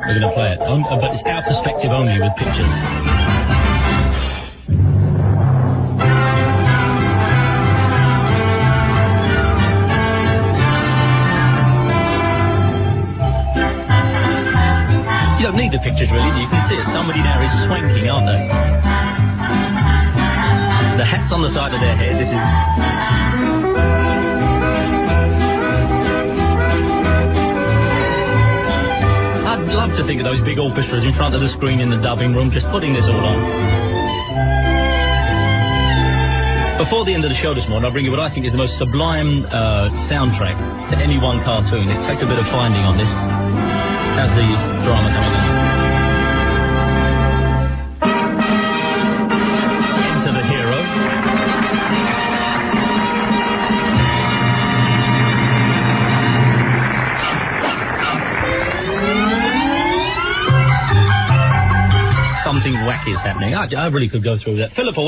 we're going to play it. But it's our perspective only with pictures. You don't need the pictures, really. You can see it. Somebody now is swanking, aren't they? The hat's on the side of their head. This is... I'd love to think of those big orchestras in front of the screen in the dubbing room, just putting this all on. Before the end of the show this morning, I'll bring you what I think is the most sublime soundtrack to any one cartoon. It takes a bit of finding on this. How's the drama coming on? Enter the hero. Something wacky is happening. I really could go through that. Philip